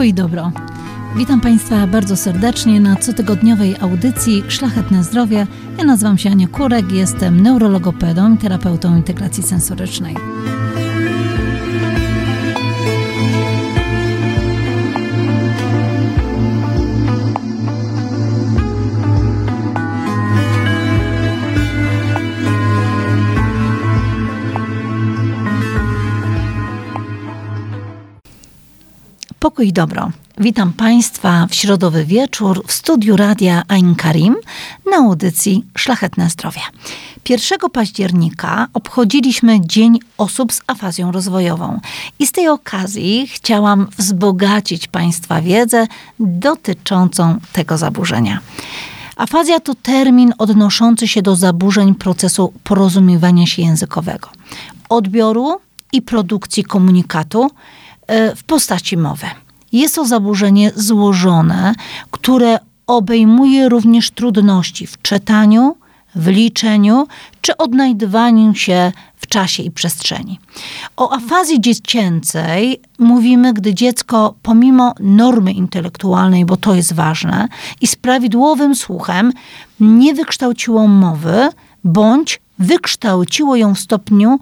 Pokój i dobro. Witam Państwa bardzo serdecznie na cotygodniowej audycji Szlachetne Zdrowie. Ja nazywam się Ania Kurek, jestem neurologopedą i terapeutą integracji sensorycznej. Pokój i dobro. Witam Państwa w środowy wieczór w studiu Radia Ain Karim na audycji Szlachetne Zdrowie. 1 października obchodziliśmy Dzień Osób z Afazją Rozwojową i z tej okazji chciałam wzbogacić Państwa wiedzę dotyczącą tego zaburzenia. Afazja to termin odnoszący się do zaburzeń procesu porozumiewania się językowego, odbioru i produkcji komunikatu w postaci mowy. Jest to zaburzenie złożone, które obejmuje również trudności w czytaniu, w liczeniu czy odnajdywaniu się w czasie i przestrzeni. O afazji dziecięcej mówimy, gdy dziecko pomimo normy intelektualnej, bo to jest ważne, i z prawidłowym słuchem nie wykształciło mowy, bądź wykształciło ją w stopniu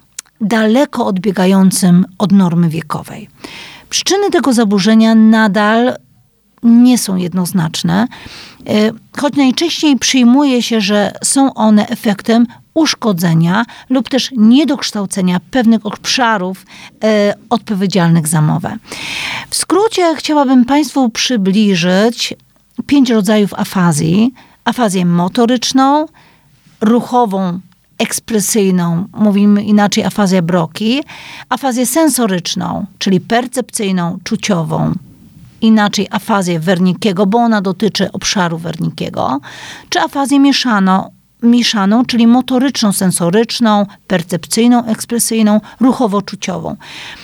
daleko odbiegającym od normy wiekowej. Przyczyny tego zaburzenia nadal nie są jednoznaczne, choć najczęściej przyjmuje się, że są one efektem uszkodzenia lub też niedokształcenia pewnych obszarów odpowiedzialnych za mowę. W skrócie chciałabym Państwu przybliżyć 5 rodzajów afazji. Afazję motoryczną, ruchową, ekspresyjną, mówimy inaczej afazja Broki, afazję sensoryczną, czyli percepcyjną, czuciową, inaczej afazję Wernickiego, bo ona dotyczy obszaru Wernickiego, czy afazję mieszaną, czyli motoryczną, sensoryczną, percepcyjną, ekspresyjną, ruchowo-czuciową.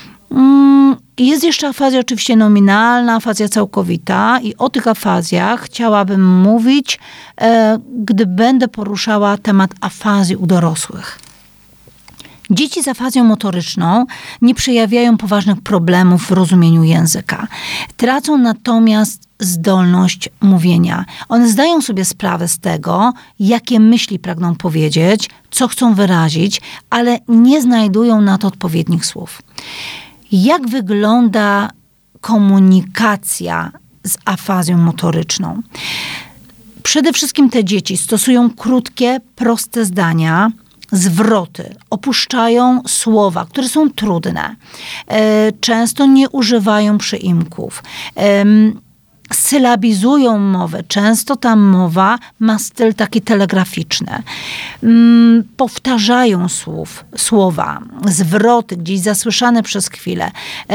Jest jeszcze afazja oczywiście nominalna, afazja całkowita i o tych afazjach chciałabym mówić, gdy będę poruszała temat afazji u dorosłych. Dzieci z afazją motoryczną nie przejawiają poważnych problemów w rozumieniu języka. Tracą natomiast zdolność mówienia. One zdają sobie sprawę z tego, jakie myśli pragną powiedzieć, co chcą wyrazić, ale nie znajdują na to odpowiednich słów. Jak wygląda komunikacja z afazją motoryczną? Przede wszystkim te dzieci stosują krótkie, proste zdania, zwroty, opuszczają słowa, które są trudne. Często nie używają przyimków. Sylabizują mowę. Często ta mowa ma styl taki telegraficzny. Powtarzają słowa, zwroty gdzieś zasłyszane przez chwilę.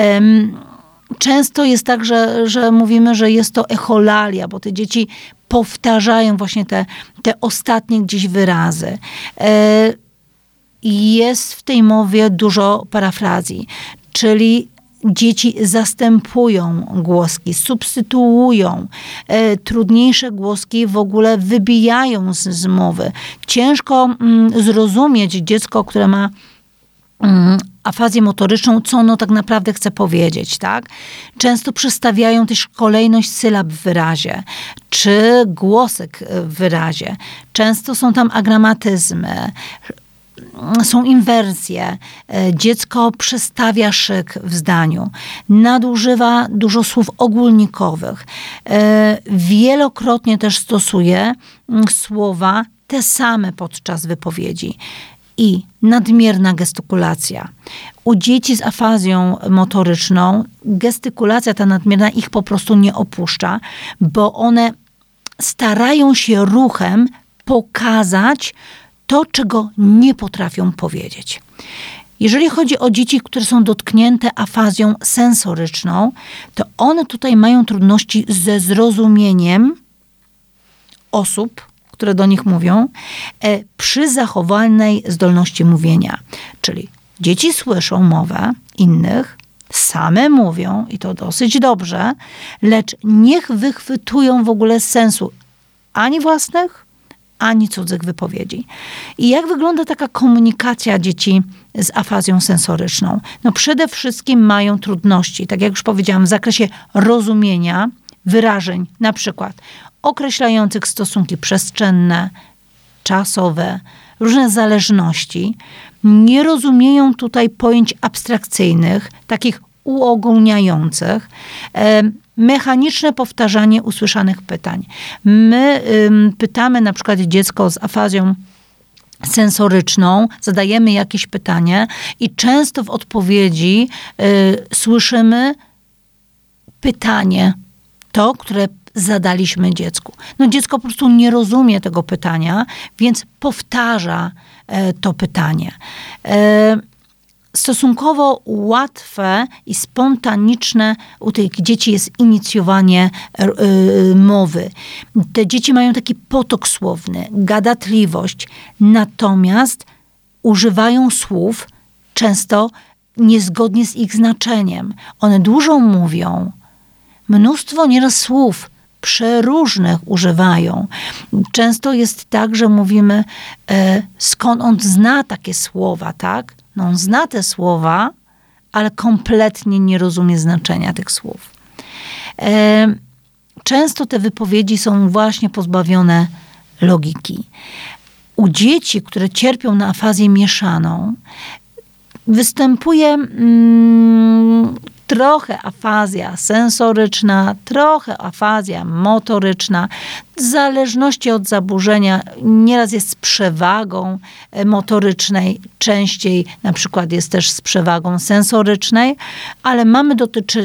Często jest tak, że mówimy, że jest to echolalia, bo te dzieci powtarzają właśnie te ostatnie gdzieś wyrazy. Jest w tej mowie dużo parafrazji, czyli dzieci zastępują głoski, substytuują, trudniejsze głoski w ogóle wybijają z mowy. Ciężko zrozumieć dziecko, które ma afazję motoryczną, co ono tak naprawdę chce powiedzieć, tak? Często przestawiają też kolejność sylab w wyrazie, czy głosek w wyrazie. Często są tam agramatyzmy, są inwersje. Dziecko przestawia szyk w zdaniu. Nadużywa dużo słów ogólnikowych. Wielokrotnie też stosuje słowa te same podczas wypowiedzi. I nadmierna gestykulacja. U dzieci z afazją motoryczną gestykulacja ta nadmierna ich po prostu nie opuszcza, bo one starają się ruchem pokazać to, czego nie potrafią powiedzieć. Jeżeli chodzi o dzieci, które są dotknięte afazją sensoryczną, to one tutaj mają trudności ze zrozumieniem osób, które do nich mówią, przy zachowanej zdolności mówienia. Czyli dzieci słyszą mowę innych, same mówią i to dosyć dobrze, lecz niech wychwytują w ogóle sensu ani własnych, ani cudzych wypowiedzi. I jak wygląda taka komunikacja dzieci z afazją sensoryczną? No przede wszystkim mają trudności, tak jak już powiedziałam, w zakresie rozumienia wyrażeń, na przykład określających stosunki przestrzenne, czasowe, różne zależności. Nie rozumieją tutaj pojęć abstrakcyjnych, takich uogólniających, mechaniczne powtarzanie usłyszanych pytań. My pytamy na przykład dziecko z afazją sensoryczną, zadajemy jakieś pytanie i często w odpowiedzi słyszymy pytanie, to, które zadaliśmy dziecku. No dziecko po prostu nie rozumie tego pytania, więc powtarza to pytanie. Stosunkowo łatwe i spontaniczne u tych dzieci jest inicjowanie mowy. Te dzieci mają taki potok słowny, gadatliwość, natomiast używają słów często niezgodnie z ich znaczeniem. One dużo mówią, mnóstwo nieraz słów przeróżnych używają. Często jest tak, że mówimy, skąd on zna takie słowa, tak? No on zna te słowa, ale kompletnie nie rozumie znaczenia tych słów. Często te wypowiedzi są właśnie pozbawione logiki. U dzieci, które cierpią na afazję mieszaną, występuje trochę afazja sensoryczna, trochę afazja motoryczna. W zależności od zaburzenia nieraz jest z przewagą motorycznej, częściej na przykład jest też z przewagą sensorycznej, ale mamy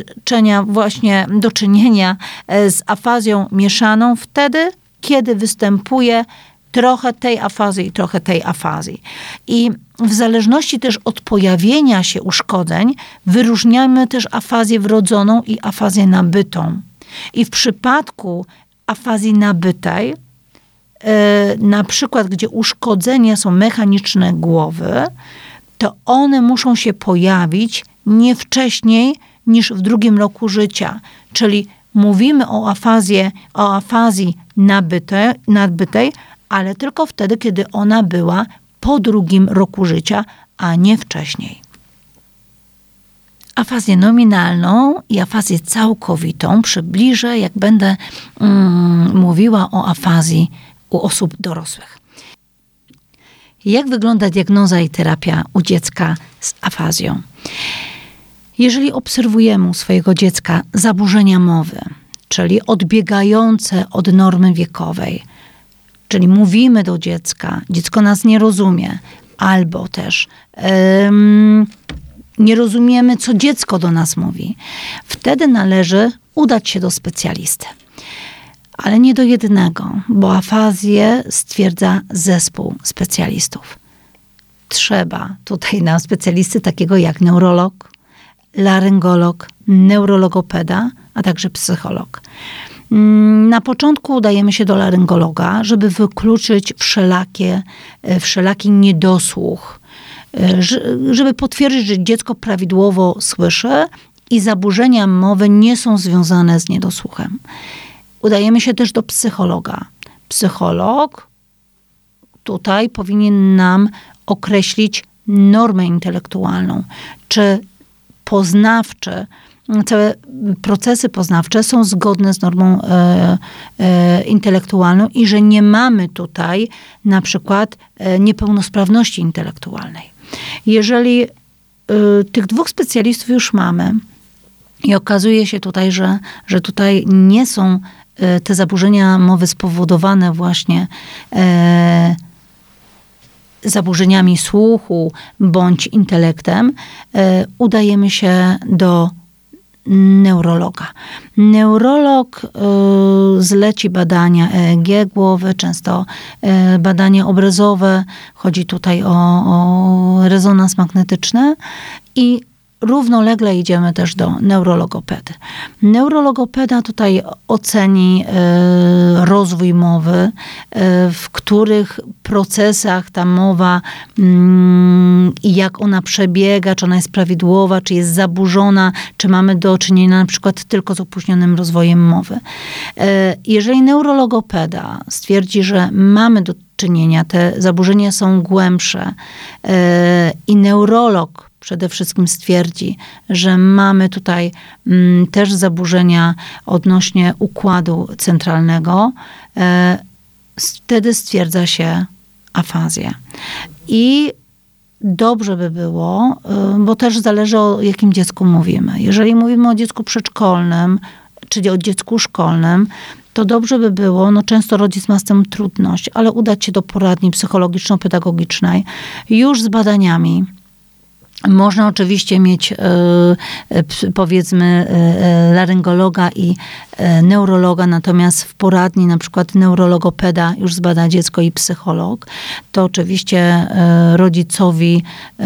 do czynienia z afazją mieszaną wtedy, kiedy występuje trochę tej afazji i trochę tej afazji. I w zależności też od pojawienia się uszkodzeń wyróżniamy też afazję wrodzoną i afazję nabytą. I w przypadku afazji nabytej, na przykład gdzie uszkodzenia są mechaniczne głowy, to one muszą się pojawić nie wcześniej niż w 2. roku życia. Czyli mówimy o afazji nabytej, ale tylko wtedy, kiedy ona była po 2. roku życia, a nie wcześniej. Afazję nominalną i afazję całkowitą przybliżę, jak będę mówiła o afazji u osób dorosłych. Jak wygląda diagnoza i terapia u dziecka z afazją? Jeżeli obserwujemy u swojego dziecka zaburzenia mowy, czyli odbiegające od normy wiekowej, czyli mówimy do dziecka, dziecko nas nie rozumie, albo też nie rozumiemy, co dziecko do nas mówi, wtedy należy udać się do specjalisty. Ale nie do jednego, bo afazję stwierdza zespół specjalistów. Trzeba tutaj na specjalisty takiego jak neurolog, laryngolog, neurologopeda, a także psycholog. Na początku udajemy się do laryngologa, żeby wykluczyć wszelaki niedosłuch, żeby potwierdzić, że dziecko prawidłowo słyszy i zaburzenia mowy nie są związane z niedosłuchem. Udajemy się też do psychologa. Psycholog tutaj powinien nam określić normę intelektualną, czy poznawcze, całe procesy poznawcze są zgodne z normą intelektualną i że nie mamy tutaj na przykład niepełnosprawności intelektualnej. Jeżeli tych 2 specjalistów już mamy i okazuje się tutaj, że tutaj nie są te zaburzenia mowy spowodowane właśnie zaburzeniami słuchu bądź intelektem, udajemy się do neurologa. Neurolog zleci badania EEG głowy, często badania obrazowe. Chodzi tutaj o rezonans magnetyczny i równolegle idziemy też do neurologopedy. Neurologopeda tutaj oceni rozwój mowy, w których procesach ta mowa i jak ona przebiega, czy ona jest prawidłowa, czy jest zaburzona, czy mamy do czynienia na przykład tylko z opóźnionym rozwojem mowy. Jeżeli neurologopeda stwierdzi, że mamy do czynienia. Te zaburzenia są głębsze i neurolog przede wszystkim stwierdzi, że mamy tutaj też zaburzenia odnośnie układu centralnego, wtedy stwierdza się afazję. I dobrze by było, bo też zależy o jakim dziecku mówimy. Jeżeli mówimy o dziecku przedszkolnym, czyli o dziecku szkolnym, to dobrze by było, często rodzic ma z tym trudność, ale udać się do poradni psychologiczno-pedagogicznej już z badaniami. Można oczywiście mieć, powiedzmy, laryngologa i neurologa, natomiast w poradni na przykład neurologopeda już zbada dziecko i psycholog. To oczywiście rodzicowi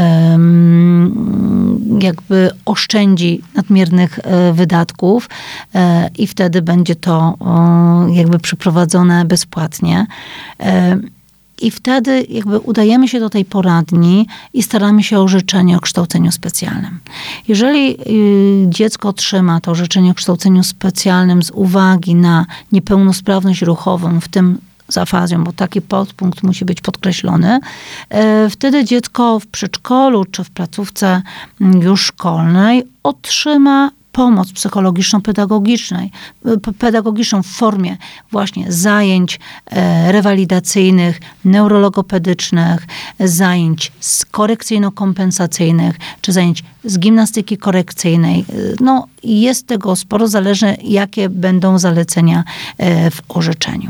jakby oszczędzi nadmiernych wydatków i wtedy będzie to jakby przeprowadzone bezpłatnie. I wtedy jakby udajemy się do tej poradni i staramy się o orzeczenie o kształceniu specjalnym. Jeżeli dziecko otrzyma to orzeczenie o kształceniu specjalnym z uwagi na niepełnosprawność ruchową, w tym z afazją, bo taki podpunkt musi być podkreślony, wtedy dziecko w przedszkolu czy w placówce już szkolnej otrzyma pomoc psychologiczno-pedagogiczną w formie właśnie zajęć rewalidacyjnych, neurologopedycznych, zajęć korekcyjno-kompensacyjnych, czy zajęć z gimnastyki korekcyjnej. Jest tego sporo, zależy jakie będą zalecenia w orzeczeniu.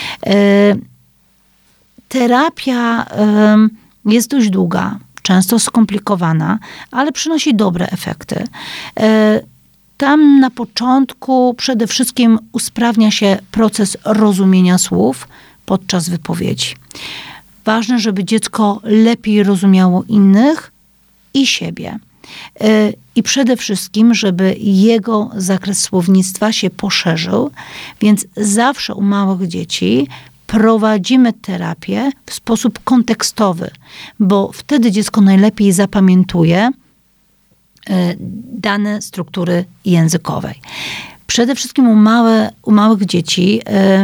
Terapia jest dość długa, często skomplikowana, ale przynosi dobre efekty. Tam na początku przede wszystkim usprawnia się proces rozumienia słów podczas wypowiedzi. Ważne, żeby dziecko lepiej rozumiało innych i siebie. I przede wszystkim, żeby jego zakres słownictwa się poszerzył, więc zawsze u małych dzieci prowadzimy terapię w sposób kontekstowy, bo wtedy dziecko najlepiej zapamiętuje dane struktury językowej. Przede wszystkim u małych dzieci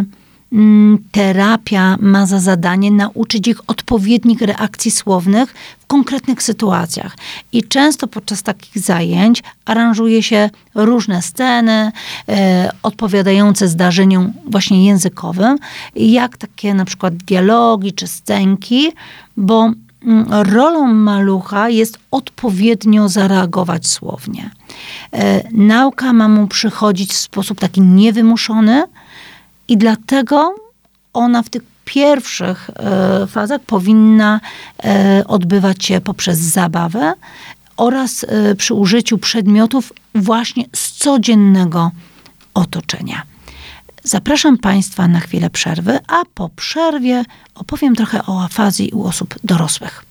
terapia ma za zadanie nauczyć ich odpowiednich reakcji słownych w konkretnych sytuacjach. I często podczas takich zajęć aranżuje się różne sceny odpowiadające zdarzeniom właśnie językowym, jak takie na przykład dialogi czy scenki, bo rolą malucha jest odpowiednio zareagować słownie. Nauka ma mu przychodzić w sposób taki niewymuszony i dlatego ona w tych pierwszych fazach powinna odbywać się poprzez zabawę oraz przy użyciu przedmiotów właśnie z codziennego otoczenia. Zapraszam Państwa na chwilę przerwy, a po przerwie opowiem trochę o afazji u osób dorosłych.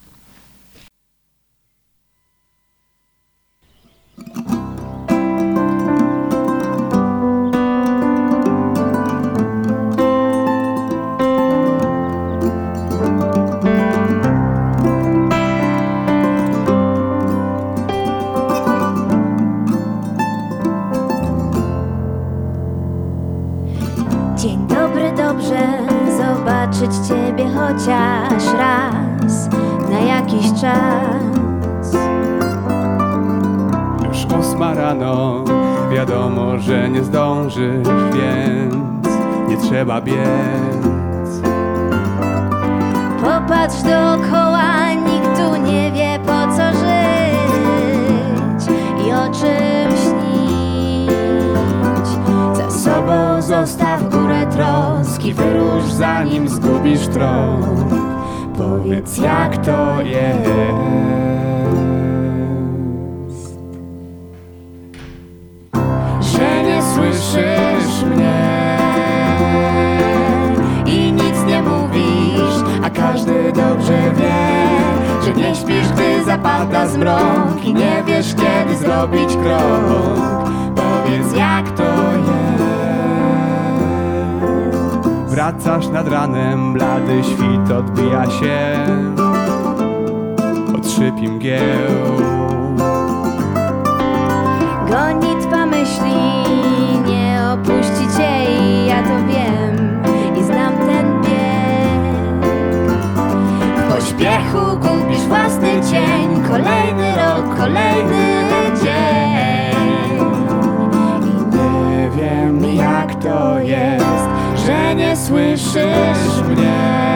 Dzień dobry, dobrze zobaczyć Ciebie chociaż raz na jakiś czas. Już 8 rano, wiadomo, że nie zdążysz, więc nie trzeba biec. Popatrz dookoła, nikt tu nie wie po co żyć i o czym śnić. Za sobą zostaw górę troski, wyrusz zanim zgubisz trop. Powiedz jak to jest. Że nie słyszysz mnie i nic nie mówisz, a każdy dobrze wie, że nie śpisz, gdy zapada zmrok i nie wiesz kiedy zrobić krok. Powiedz jak to jest. Wracasz nad ranem, blady świt odbija się od szyb i mgieł. Gonitwa myśli nie opuści Cię i ja to wiem i znam ten bieg. kupisz własny cień. Kolejny rok, kolejny dzień. I nie wiem jak to jest, że nie słyszysz mnie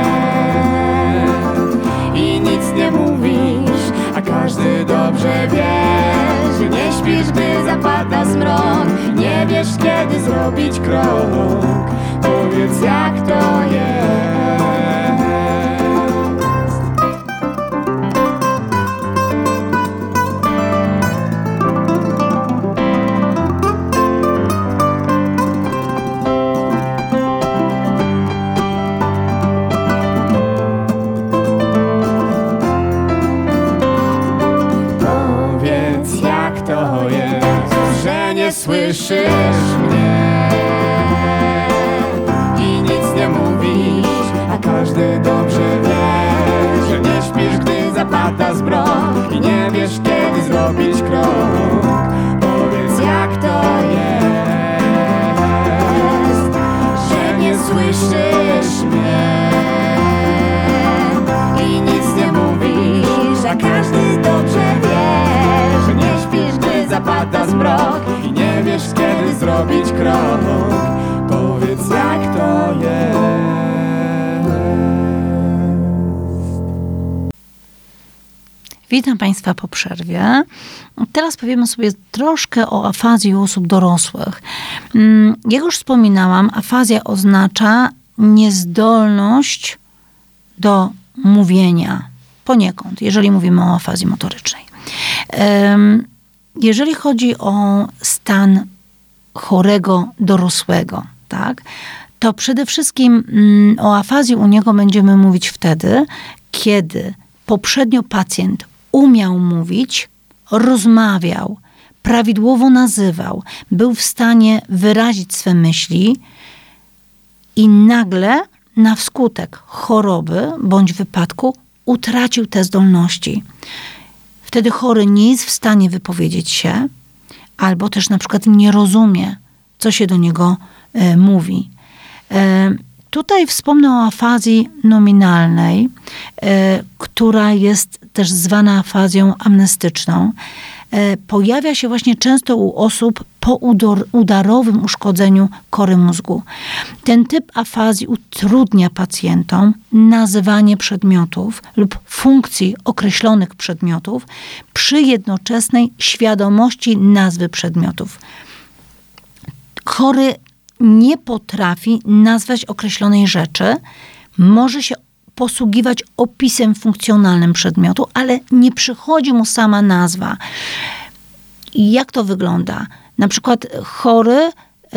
i nic nie mówisz, a każdy dobrze wie, że nie śpisz, gdy zapada zmrok. Nie wiesz kiedy zrobić krok. Powiedz jak to jest. Powiedz jak to jest, że nie słyszysz mnie i nic nie mówisz, a każdy dobrze wie, że nie śpisz, gdy zapada zmrok i nie wiesz kiedy zrobić krok. Powiedz jak to jest, że nie słyszysz mnie i nic nie mówisz, a każdy dobrze wie, że nie śpisz, gdy zapada zmrok i nie wiesz kiedy zrobić krok. Powiedz jak to jest. Witam Państwa po przerwie. Teraz powiemy sobie troszkę o afazji u osób dorosłych. Jak już wspominałam, afazja oznacza niezdolność do mówienia poniekąd, jeżeli mówimy o afazji motorycznej. Jeżeli chodzi o stan chorego dorosłego, tak, to przede wszystkim o afazji u niego będziemy mówić wtedy, kiedy poprzednio pacjent umiał mówić, rozmawiał, prawidłowo nazywał, był w stanie wyrazić swe myśli i nagle na wskutek choroby bądź wypadku utracił te zdolności. Wtedy chory nie jest w stanie wypowiedzieć się, albo też na przykład nie rozumie, co się do niego mówi. Tutaj wspomnę o afazji nominalnej, która jest też zwana afazją amnestyczną. Pojawia się właśnie często u osób po udarowym uszkodzeniu kory mózgu. Ten typ afazji utrudnia pacjentom nazywanie przedmiotów lub funkcji określonych przedmiotów przy jednoczesnej świadomości nazwy przedmiotów. Chory nie potrafi nazwać określonej rzeczy, może się posługiwać opisem funkcjonalnym przedmiotu, ale nie przychodzi mu sama nazwa. I jak to wygląda? Na przykład chory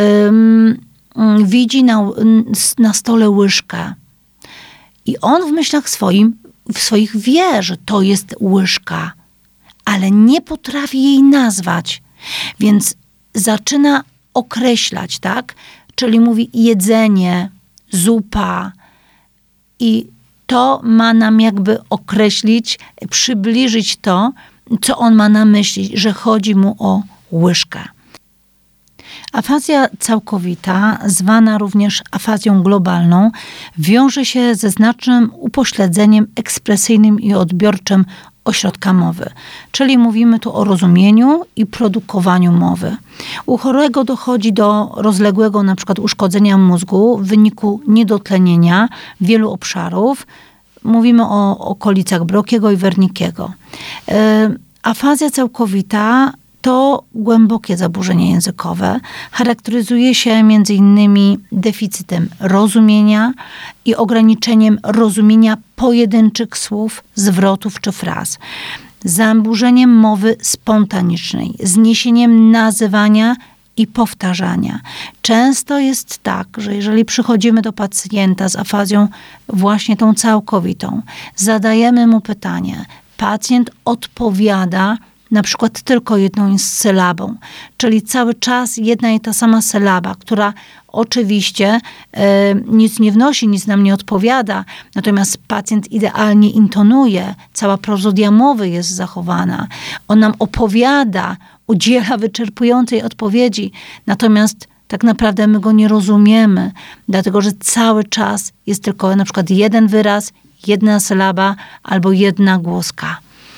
widzi na stole łyżkę i on w myślach swoich wie, że to jest łyżka, ale nie potrafi jej nazwać. Więc zaczyna określać, tak? Czyli mówi jedzenie, zupa i to ma nam jakby określić, przybliżyć to, co on ma na myśli, że chodzi mu o łyżkę. Afazja całkowita, zwana również afazją globalną, wiąże się ze znacznym upośledzeniem ekspresyjnym i odbiorczym ośrodka mowy. Czyli mówimy tu o rozumieniu i produkowaniu mowy. U chorego dochodzi do rozległego na przykład uszkodzenia mózgu w wyniku niedotlenienia wielu obszarów. Mówimy o okolicach Brokiego i Wernickiego. Afazja całkowita to głębokie zaburzenie językowe. Charakteryzuje się m.in. deficytem rozumienia i ograniczeniem rozumienia pojedynczych słów, zwrotów czy fraz. Zaburzeniem mowy spontanicznej, zniesieniem nazywania i powtarzania. Często jest tak, że jeżeli przychodzimy do pacjenta z afazją właśnie tą całkowitą, zadajemy mu pytanie, pacjent odpowiada na przykład tylko jedną sylabą, czyli cały czas jedna i ta sama sylaba, która oczywiście nic nie wnosi, nic nam nie odpowiada, natomiast pacjent idealnie intonuje, cała prozodia mowy jest zachowana, on nam opowiada, udziela wyczerpującej odpowiedzi, natomiast tak naprawdę my go nie rozumiemy, dlatego że cały czas jest tylko na przykład jeden wyraz, jedna sylaba albo jedna głoska.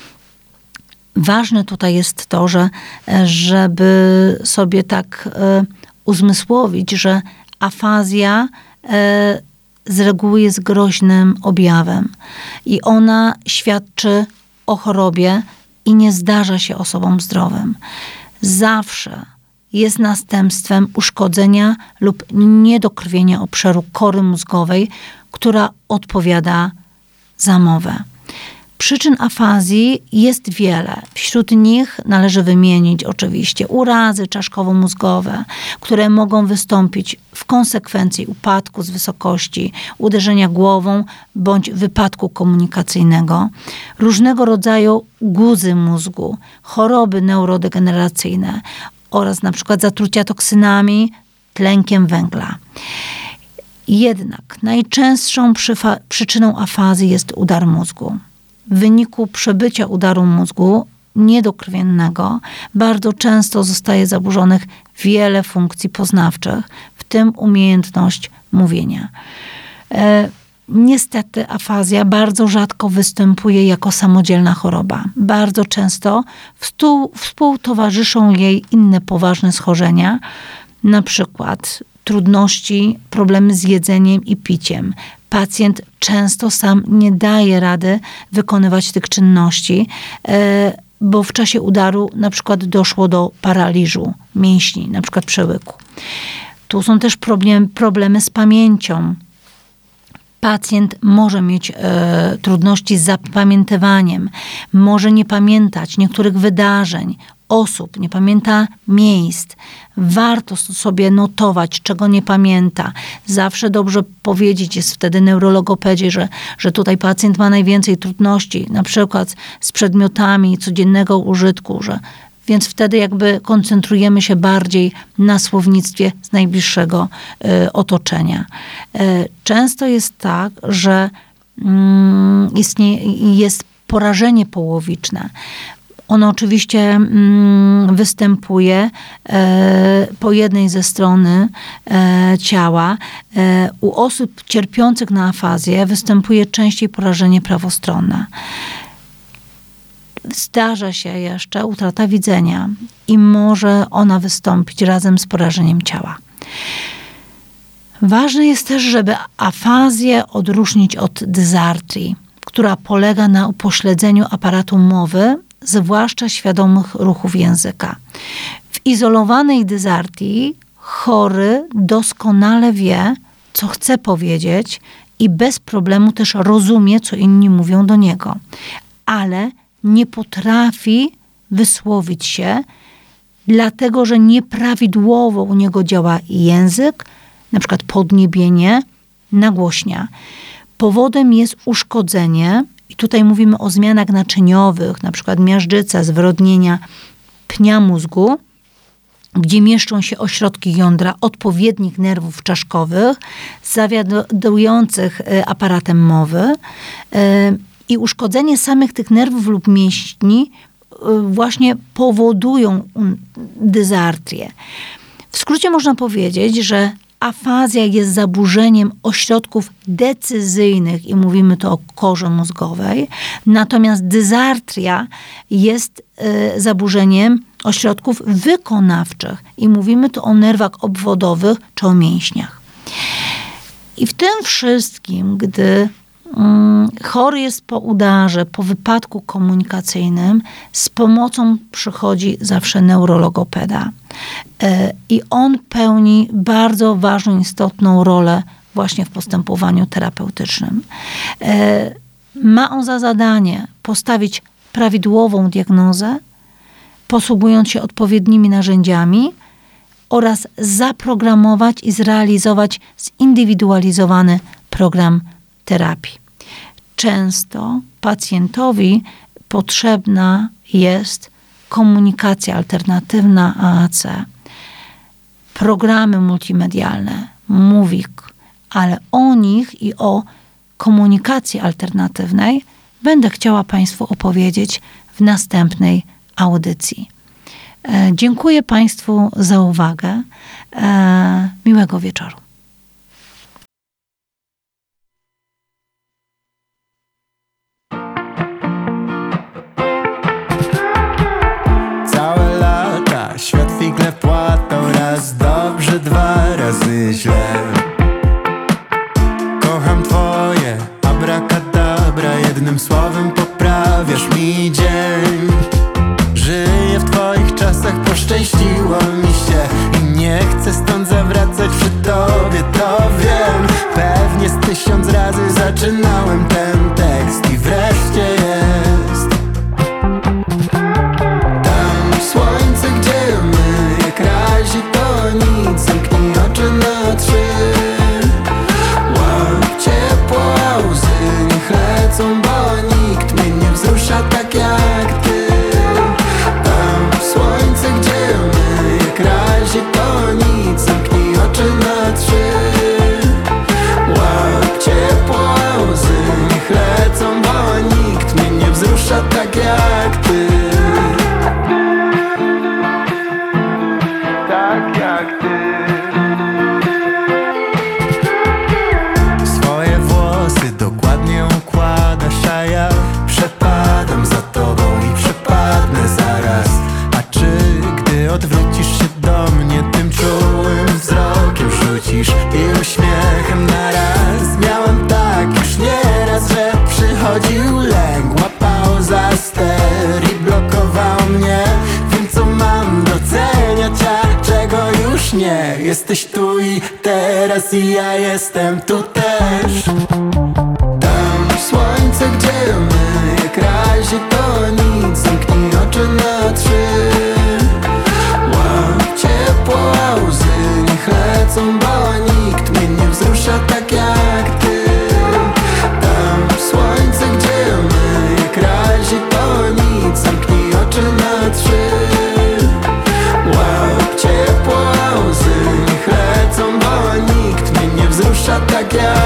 Ważne tutaj jest to, żeby sobie tak uzmysłowić, że afazja z reguły jest groźnym objawem i ona świadczy o chorobie i nie zdarza się osobom zdrowym. Zawsze jest następstwem uszkodzenia lub niedokrwienia obszaru kory mózgowej, która odpowiada za mowę. Przyczyn afazji jest wiele. Wśród nich należy wymienić oczywiście urazy czaszkowo-mózgowe, które mogą wystąpić w konsekwencji upadku z wysokości, uderzenia głową bądź wypadku komunikacyjnego, różnego rodzaju guzy mózgu, choroby neurodegeneracyjne oraz na przykład zatrucia toksynami, tlenkiem węgla. Jednak najczęstszą przyczyną afazji jest udar mózgu. W wyniku przebycia udaru mózgu niedokrwiennego bardzo często zostaje zaburzonych wiele funkcji poznawczych, w tym umiejętność mówienia. Niestety afazja bardzo rzadko występuje jako samodzielna choroba. Bardzo często współtowarzyszą jej inne poważne schorzenia, na przykład trudności, problemy z jedzeniem i piciem. Pacjent często sam nie daje rady wykonywać tych czynności, bo w czasie udaru na przykład doszło do paraliżu mięśni, na przykład przełyku. Tu są też problemy z pamięcią. Pacjent może mieć trudności z zapamiętywaniem, może nie pamiętać niektórych wydarzeń, osób, nie pamięta miejsc. Warto sobie notować, czego nie pamięta. Zawsze dobrze powiedzieć jest wtedy neurologopedzie, że tutaj pacjent ma najwięcej trudności, na przykład z przedmiotami codziennego użytku, więc wtedy jakby koncentrujemy się bardziej na słownictwie z najbliższego otoczenia. Często jest tak, że jest porażenie połowiczne. Ono oczywiście występuje po jednej ze strony ciała. U osób cierpiących na afazję występuje częściej porażenie prawostronne. Zdarza się jeszcze utrata widzenia i może ona wystąpić razem z porażeniem ciała. Ważne jest też, żeby afazję odróżnić od dysartrii, która polega na upośledzeniu aparatu mowy, zwłaszcza świadomych ruchów języka. W izolowanej dysartii chory doskonale wie, co chce powiedzieć i bez problemu też rozumie, co inni mówią do niego. Ale nie potrafi wysłowić się, dlatego że nieprawidłowo u niego działa język, na przykład podniebienie, nagłośnia. Powodem jest uszkodzenie, i tutaj mówimy o zmianach naczyniowych, na przykład miażdżyca, zwyrodnienia pnia mózgu, gdzie mieszczą się ośrodki jądra odpowiednich nerwów czaszkowych zawiadujących aparatem mowy i uszkodzenie samych tych nerwów lub mięśni właśnie powodują dysartrię. W skrócie można powiedzieć, że afazja jest zaburzeniem ośrodków decyzyjnych i mówimy tu o korze mózgowej, natomiast dysartria jest zaburzeniem ośrodków wykonawczych i mówimy tu o nerwach obwodowych czy o mięśniach. I w tym wszystkim, gdy chory jest po udarze, po wypadku komunikacyjnym, z pomocą przychodzi zawsze neurologopeda. I on pełni bardzo ważną, istotną rolę właśnie w postępowaniu terapeutycznym. Ma on za zadanie postawić prawidłową diagnozę, posługując się odpowiednimi narzędziami oraz zaprogramować i zrealizować zindywidualizowany program terapii. Często pacjentowi potrzebna jest komunikacja alternatywna AAC, programy multimedialne, Mówik, ale o nich i o komunikacji alternatywnej będę chciała Państwu opowiedzieć w następnej audycji. Dziękuję Państwu za uwagę. Miłego wieczoru. Kocham twoje abracadabra, jednym słowem poprawiasz mi dzień. Żyję w twoich czasach, poszczęściło mi się i nie chcę stąd zawracać przy tobie, to wiem. Pewnie z 1000 razy zaczynałem ten tekst i wreszcie jest. Tam słońce, gdzie my, jak razi to nic, zamknij oczy na 3. Łap ciepło, a łzy niech lecą, bo nikt mnie nie wzrusza tak jak ty. Tam słońce, gdzie my, jak razi to nic, zamknij oczy na 3. Łap ciepło, a łzy niech lecą, bo nikt mnie nie wzrusza tak jak ty. Tak jak ty. Swoje włosy dokładnie układasz, a ja przepadam za tobą i przepadnę zaraz. A czy gdy odwrócisz się do mnie, tym czułym wzrokiem rzucisz i uśmiechem na raz? Miałem tak już nieraz, że przychodził lęk, łapał za ster i blokował mnie. Wiem, co mam doceniać, a czego już nie. Jesteś tu i teraz i ja jestem tu też. Tam słońce, gdzie my, jak razi to nic, zamknij oczy na 3. Łap ciepło, a łzy niech lecą, bo nikt mnie nie wzrusza tak jak ty. Tam słońce, gdzie my, jak razi to nic, zamknij oczy na 3. Łap ciepło, a łzy niech lecą, bo nikt mnie nie wzrusza tak jak